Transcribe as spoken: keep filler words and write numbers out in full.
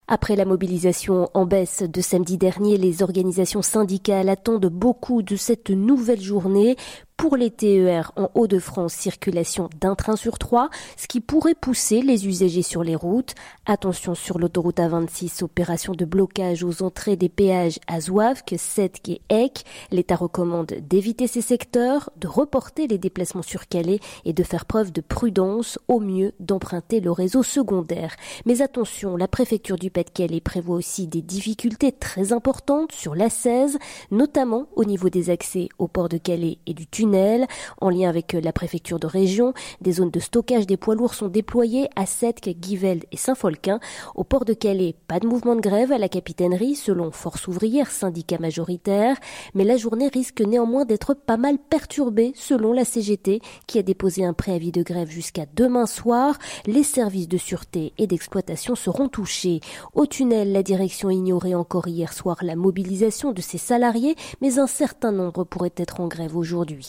Après la mobilisation en baisse de samedi dernier, les organisations syndicales attendent beaucoup de cette nouvelle journée. Pour les T E R en Hauts-de-France, circulation d'un train sur trois, ce qui pourrait pousser les usagers sur les routes. Attention sur l'autoroute A vingt-six, opération de blocage aux entrées des péages à Zouavque, Sète et Eck. L'État recommande d'éviter ces secteurs, de reporter les déplacements sur Calais et de faire preuve de prudence, au mieux d'emprunter le réseau secondaire. Mais attention, la préfecture du Pas-de-Calais prévoit aussi des difficultés très importantes sur l'A seize, notamment au niveau des accès au port de Calais et du tunnel. En lien avec la préfecture de région, des zones de stockage des poids lourds sont déployées à Sète, Givelde et Saint-Folquin. Au port de Calais, pas de mouvement de grève à la capitainerie selon Force ouvrière, syndicat majoritaire, mais la journée risque néanmoins d'être pas mal perturbée selon la C G T qui a déposé un préavis de grève jusqu'à demain soir. Les services de sûreté et d'exploitation seront touchés. Au tunnel, la direction ignorait encore hier soir la mobilisation de ses salariés, mais un certain nombre pourrait être en grève aujourd'hui.